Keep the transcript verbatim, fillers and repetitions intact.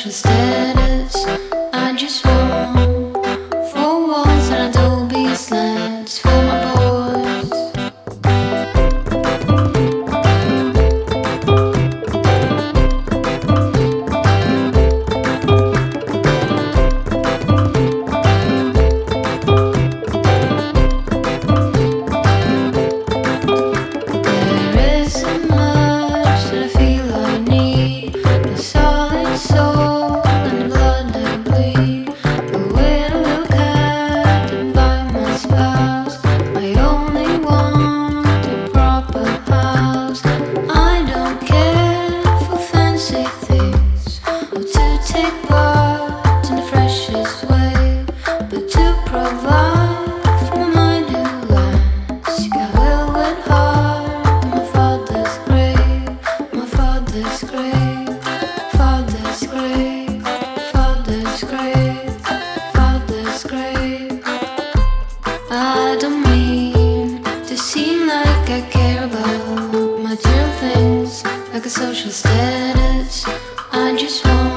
social status. I just want four walls and Adobe slants for my boys. There isn't much that I feel I need. The solid soul and the blood I bleed. But when I look at and by my spouse, I only want a proper house. I don't care for fancy things or to take part in the freshest way, but to provide for my mind who lands. You got velvet heart on my father's grave, my father's grave, father's grave, father's grave, father's grave. I don't mean to seem like I care about material things like a social status. I just want